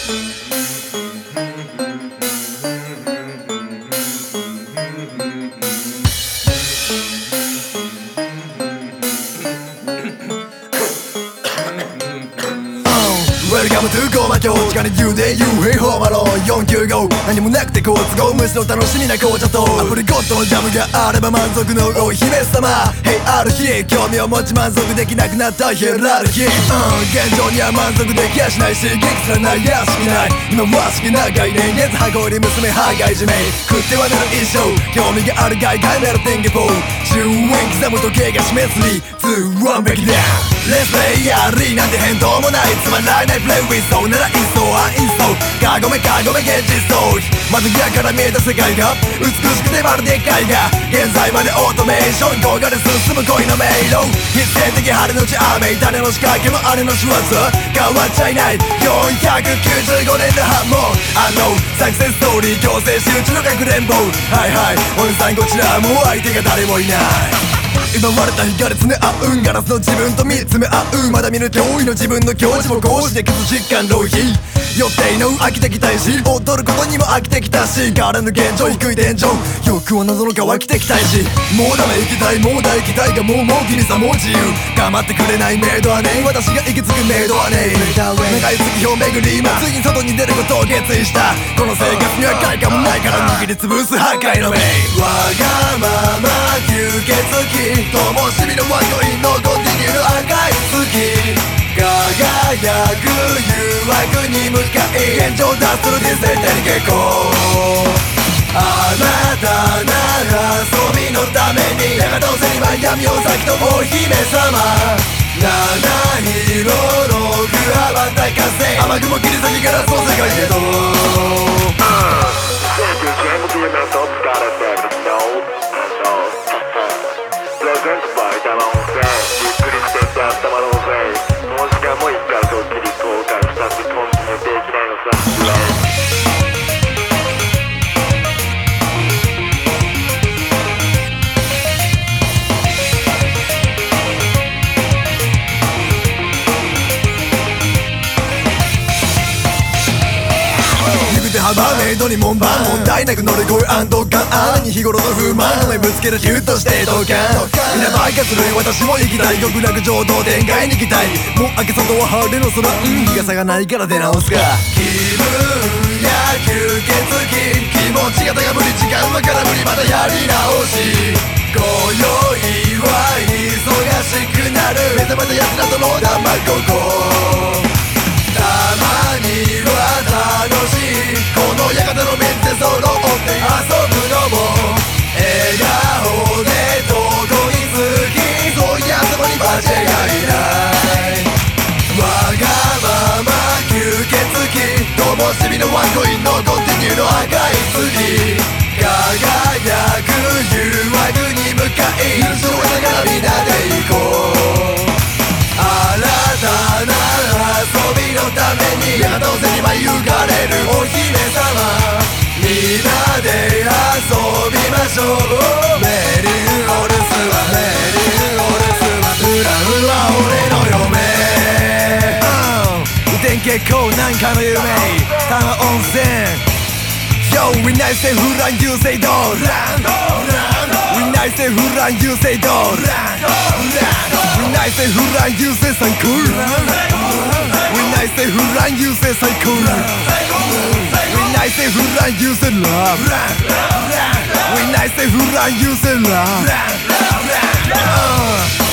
Welcome to ゴマ京地下に10で UFA ホーマローン495何もなくて好都合むしろ楽しみな紅茶とアプリコットのジャムがあれば満足のお姫様 Hey ある日興味を持ち満足できなくなったヒエラルキー現状には満足できやしないし激すらないやしきない今は好きな概念熱箱入り娘歯がいじめ食ってはなる一生興味がある外界メロティングフォー10円刻む時計が示す3、2、1 break it down Let's play やりなんて返答もないつまらないPlay with soul ならインストアインストかごめ現実逃避まず逆から見えた世界が美しくてまるで絵画現在までオートメーション動画で進む恋の迷路必然的晴れのち雨種の仕掛けも姉の仕業変わっちゃいない495年の反問サクセスストーリー強制しうちのかくれんぼはいはいおじさんこちらもう相手が誰もいない奪われた光常合うんガラスの自分と見つめ合うまだ見ぬ脅威の自分の境地もこうして傷疾患浪費予定の飽きてきたいし踊ることにも飽きてきたし変わらぬ現状低い天井欲は謎の乾きてきたいしもうダメ行きたいもう大期待がもう気にさもう自由構ってくれないメイドはね私が行き着くメイドはね長い月日を巡り今次に外に出ることを決意したこの生活には快感もないから握りつぶす破壊の目わがまま吸血鬼灯火のワインのコンティニューの赤い月輝く誘惑に向かい現状脱するディステリ結構あなたなら遊びのためにやがどうせには闇を咲きとお姫様七色の具羽ばたかせ雨雲切り裂きからその世界へとメイドに門番問題なく乗り越え安堵感あなに日頃の不満の目ぶつけるヒュッとして同感皆バカする私も行きたい極楽浄土天界に行きたいもう明け外は晴れの空日が差がないから出直すか気分や吸血鬼気持ちが高ぶり時間は空振りまたやり直し今宵は忙しくなる目覚めた奴らとの卵たまには楽しいこの館のメンツ揃って遊ぶのも笑顔でどこに好きそういう頭に間違いないわがまま吸血鬼灯火のワンコインのコンティニューの赤い月輝く誘惑に向かい許しを得ながらみんなで行こう新たな遊びのためにやがどうせにはゆかれるお姫様みんなで遊びましょうメリンオルスはメリンオルスはウラウは俺の嫁天結構なんかの夢多摩温泉 Yo we nice say フラン you say ドラン We nice say フラン you say ドランWe nice say フラン you say 最高 We nice say フラン you say 最高 We nice say フラン you say love We nice say フラン you say love